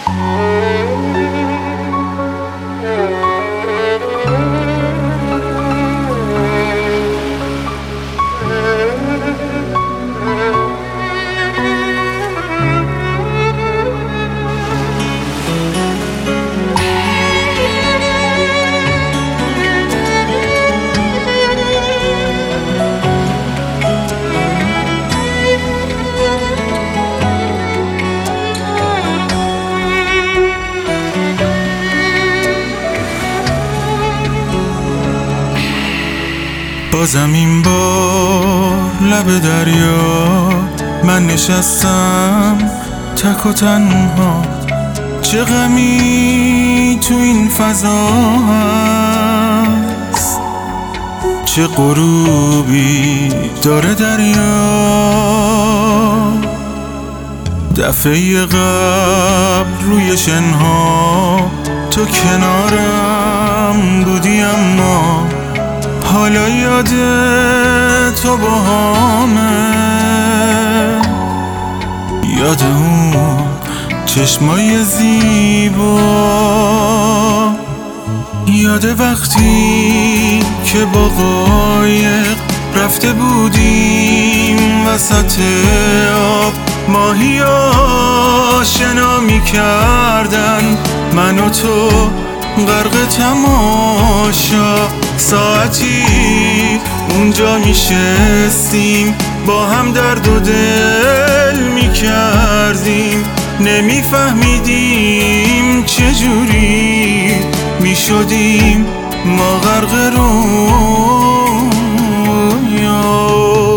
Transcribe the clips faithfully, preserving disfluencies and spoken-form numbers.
بازم این بار لب دریا من نشستم تک و تنها، چه غمی تو این فضا هست، چه غروبی داره دریا. دفعه قبل روی شنها تو کنارم بودی، اما حالا یاد تو با همه، یاد اون چشمای زیبا، یاد وقتی که با قایق رفته بودیم وسط آب، ماهی آشنا می کردن من و تو غرق تماشا. ساعتی اونجا میشستیم با هم درد و دل میکردیم، نمیفهمیدیم چجوری میشدیم ما غرق رویا.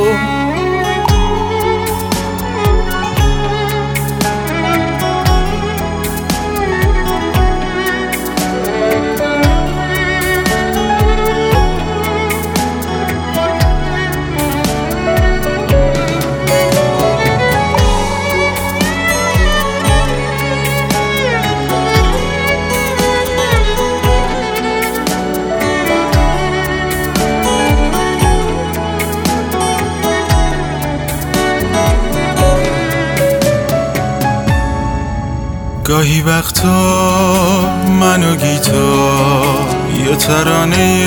گاهی وقتا من و گیتار یه ترانه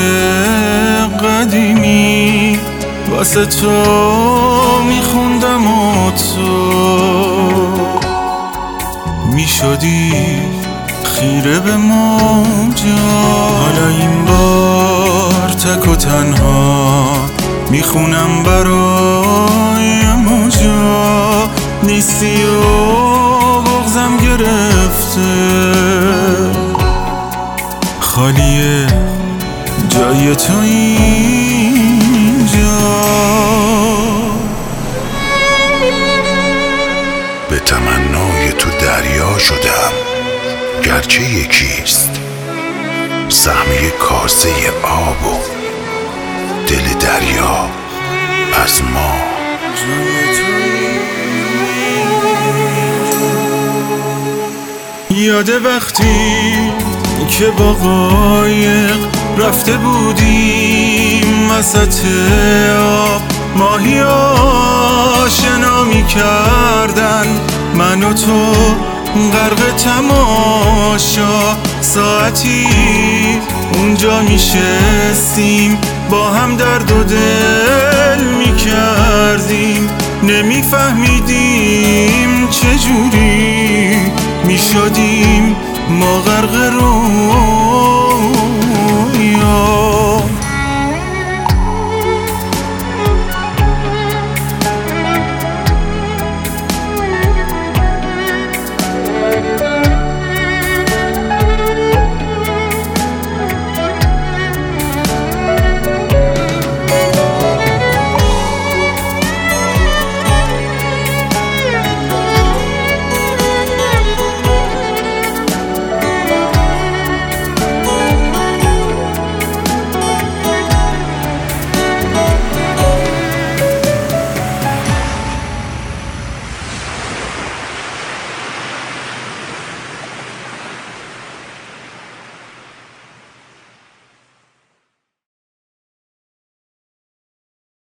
قدیمی واسه تو میخوندم و تو میشدی خیره به موجا. حالا این بار تک و تنها میخونم برای موجا، نیستی و بغزم گرفته، خالیه جای تو اینجا. به تمنای تو دریا شدم گرچه یکیست، سهمیه کاسه آب و دل دریا از ما. یاد وقتی که با قایق رفته بودیم وسط آب، ماهی آشنا می کردن من و تو غرق تماشا. ساعتی اونجا می شستیم با هم درد و دل می کردیم، نمی فهمیدیم چجوری می شدیم ما غرق رویا.